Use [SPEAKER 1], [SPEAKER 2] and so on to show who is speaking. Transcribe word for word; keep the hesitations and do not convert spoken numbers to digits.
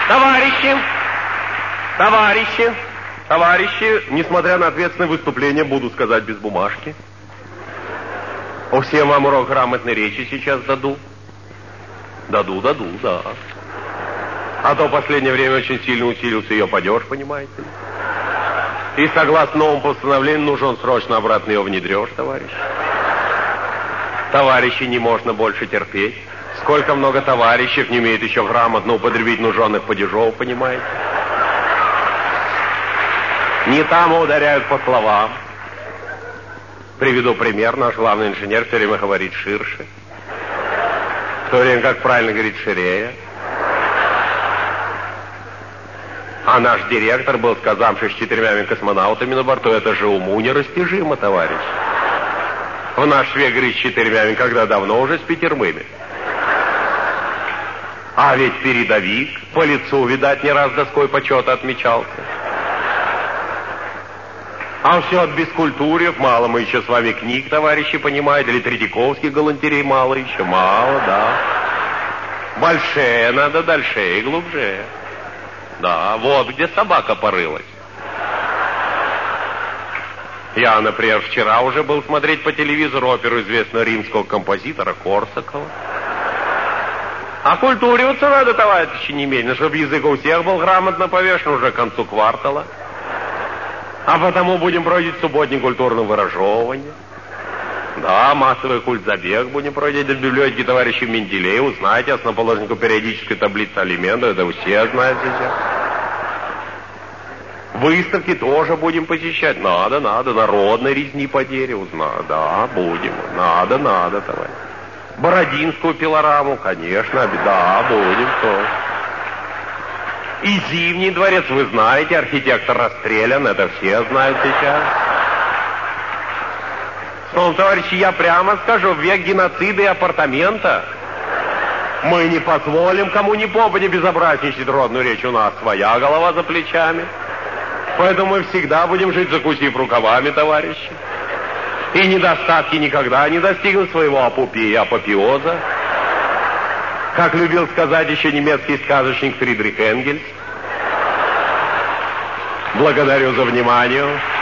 [SPEAKER 1] Товарищи, товарищи, товарищи, несмотря на ответственное выступление, буду сказать без бумажки. О, всем вам урок грамотной речи сейчас даду. Даду, даду, да. А то в последнее время очень сильно усилился ее падеж, понимаете? И согласно новому постановлению, нужен срочно обратно ее внедрешь, товарищ. Товарищи, не можно больше терпеть. Сколько много товарищей не умеют еще грамотно употребить нуженных падежов, понимаете? Не там ударяют по словам. Приведу пример. Наш главный инженер все время говорит ширше. В то время, как правильно говорит ширея. А наш директор был, сказавший, с четырьмя космонавтами на борту. Это же уму нерастяжимо, товарищ. В наш век говорит с четырьмя, когда давно уже с пятермыми. А ведь передовик по лицу, видать, не раз доской почета отмечался. А все от бескультурьев, мало мы еще с вами книг, товарищи, понимаете, или Третьяковских галантерей мало еще, мало, да. Больше надо, дальше и глубже. Да, вот где собака порылась. Я, например, вчера уже был смотреть по телевизору оперу известного римского композитора Корсакова. Окультуриваться надо, товарищи, немедленно, чтобы язык у всех был грамотно повешен уже к концу квартала. А потому будем проводить субботний культурное выражевывание. Да, массовый культзабег будем проводить в библиотеке товарища Менделеева. Знаете, основоположнику периодической таблицы алиментов, это все знают сейчас. Выставки тоже будем посещать. Надо, надо, народной резни по дереву. Да, будем. Надо, надо, товарищ. Бородинскую пилораму, конечно, да, будем тоже. И Зимний дворец, вы знаете, архитектор расстрелян, это все знают сейчас. Словом, товарищи, я прямо скажу, в век геноцида и апартамента мы не позволим кому ни попадя безобразничать родную речь. У нас своя голова за плечами. Поэтому мы всегда будем жить, закусив рукавами, товарищи. И недостатки никогда не достигнут своего апопея, апофеоза. Как любил сказать еще немецкий сказочник Фридрих Энгельс. Благодарю за внимание.